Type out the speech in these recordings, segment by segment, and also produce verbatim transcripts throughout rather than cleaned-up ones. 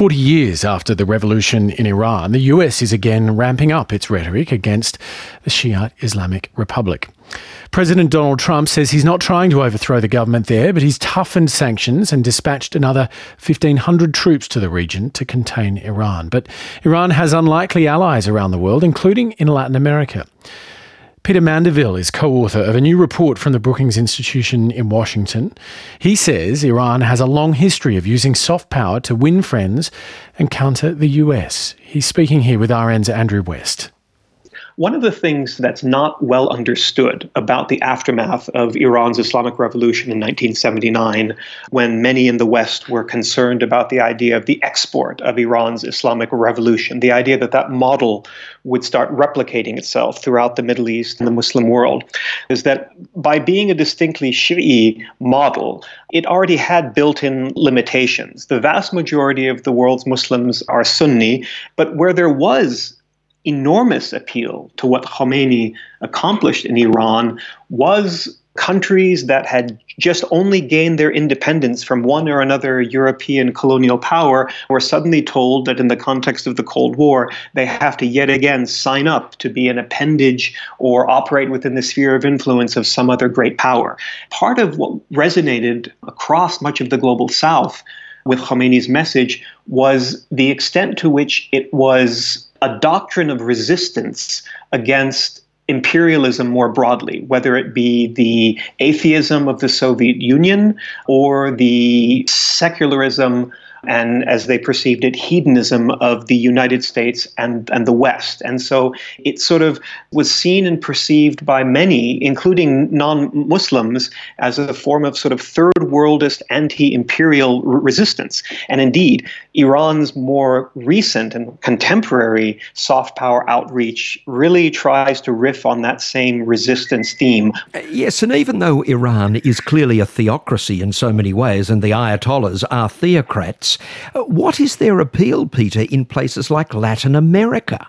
forty years after the revolution in Iran, the U S is again ramping up its rhetoric against the Shiite Islamic Republic. President Donald Trump says he's not trying to overthrow the government there, but he's toughened sanctions and dispatched another fifteen hundred troops to the region to contain Iran. But Iran has unlikely allies around the world, including in Latin America. Peter Mandeville is co-author of a new report from the Brookings Institution in Washington. He says Iran has a long history of using soft power to win friends and counter the U S. He's speaking here with R N's Andrew West. One of the things that's not well understood about the aftermath of Iran's Islamic Revolution in nineteen seventy-nine, when many in the West were concerned about the idea of the export of Iran's Islamic Revolution, the idea that that model would start replicating itself throughout the Middle East and the Muslim world, is that by being a distinctly Shi'i model, it already had built-in limitations. The vast majority of the world's Muslims are Sunni, but where there was enormous appeal to what Khomeini accomplished in Iran was countries that had just only gained their independence from one or another European colonial power were suddenly told that in the context of the Cold War, they have to yet again sign up to be an appendage or operate within the sphere of influence of some other great power. Part of what resonated across much of the global South with Khomeini's message was the extent to which it was a doctrine of resistance against imperialism more broadly, whether it be the atheism of the Soviet Union or the secularism and, as they perceived it, hedonism of the United States and, and the West. And so it sort of was seen and perceived by many, including non-Muslims, as a form of sort of third worldist anti-imperial r- resistance. And indeed, Iran's more recent and contemporary soft power outreach really tries to riff on that same resistance theme. Yes, and even though Iran is clearly a theocracy in so many ways, and the Ayatollahs are theocrats, what is their appeal, Peter, in places like Latin America?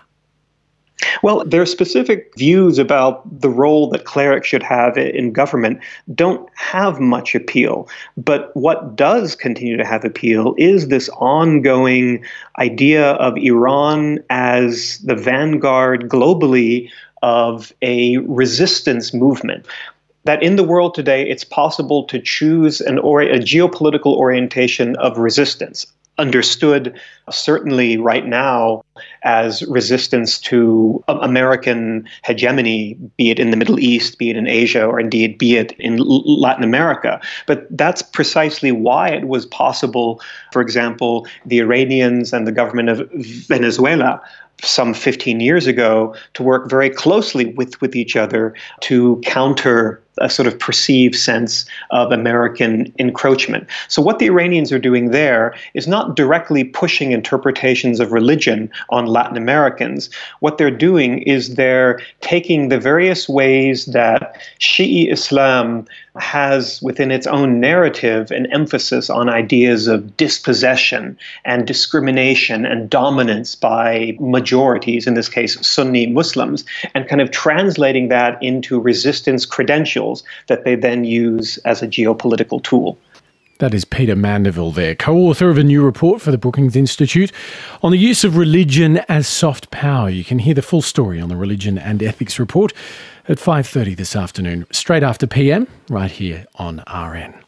Well, their specific views about the role that clerics should have in government don't have much appeal. But what does continue to have appeal is this ongoing idea of Iran as the vanguard globally of a resistance movement. That in the world today, it's possible to choose an or- a geopolitical orientation of resistance, understood certainly right now as resistance to American hegemony, be it in the Middle East, be it in Asia, or indeed be it in Latin America. But that's precisely why it was possible, for example, the Iranians and the government of Venezuela some fifteen years ago to work very closely with, with each other to counter a sort of perceived sense of American encroachment. So what the Iranians are doing there is not directly pushing interpretations of religion on Latin Americans. What they're doing is they're taking the various ways that Shi'i Islam has within its own narrative an emphasis on ideas of dispossession and discrimination and dominance by majorities, in this case Sunni Muslims, and kind of translating that into resistance credentials that they then use as a geopolitical tool. That is Peter Mandeville there, co-author of a new report for the Brookings Institute on the use of religion as soft power. You can hear the full story on the Religion and Ethics Report at five thirty this afternoon, straight after P M, right here on R N.